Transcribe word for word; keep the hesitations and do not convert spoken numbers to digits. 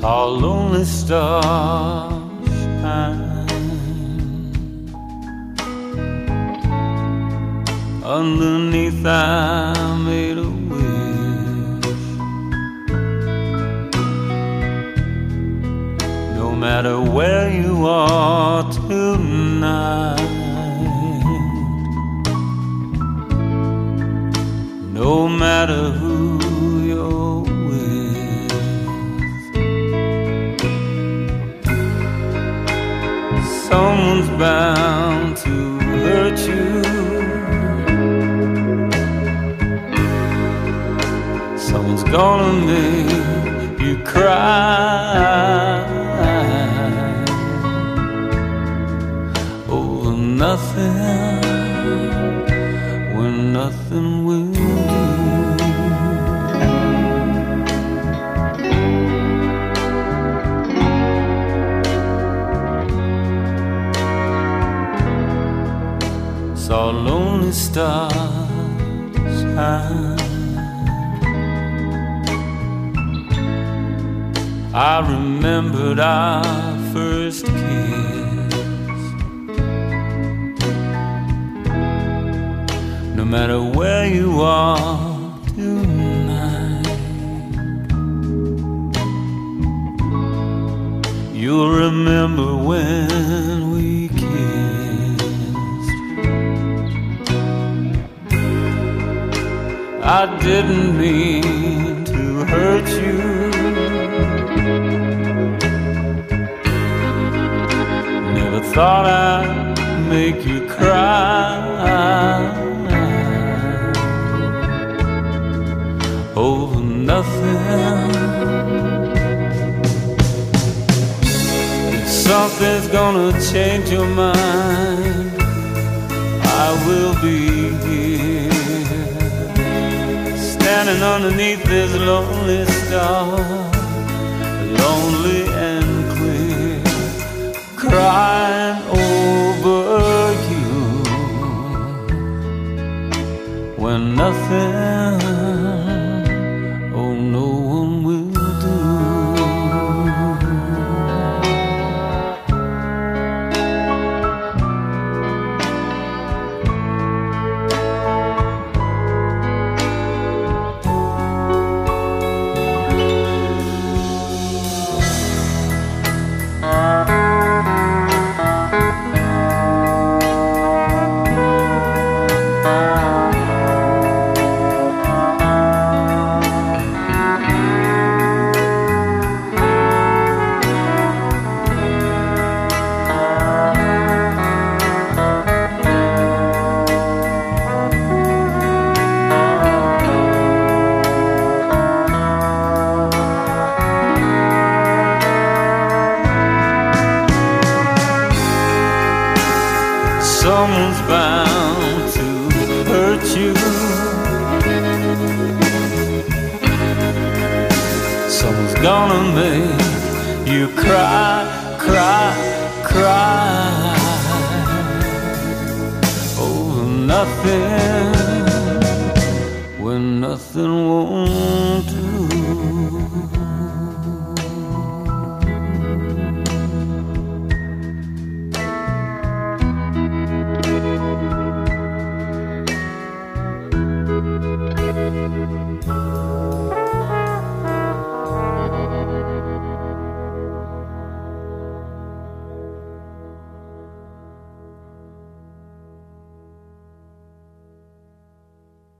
Saw lonely stars shine underneath. I made a wish. No matter where you are tonight, no matter who you're with, someone's bound to hurt you. Someone's gonna make you cry over nothing when nothing will do. Saw lonely stars shine. I remembered our first kiss. No matter where you are tonight, you'll remember when we kissed. I didn't mean to hurt you. Never thought I'd make you cry over nothing. If something's gonna change your mind, I will be here, standing underneath this lonely star, lonely and clear, crying over you when nothing, oh no one will do. Someone's bound to hurt you. Someone's gonna make you cry, cry, cry over nothing when nothing won't do.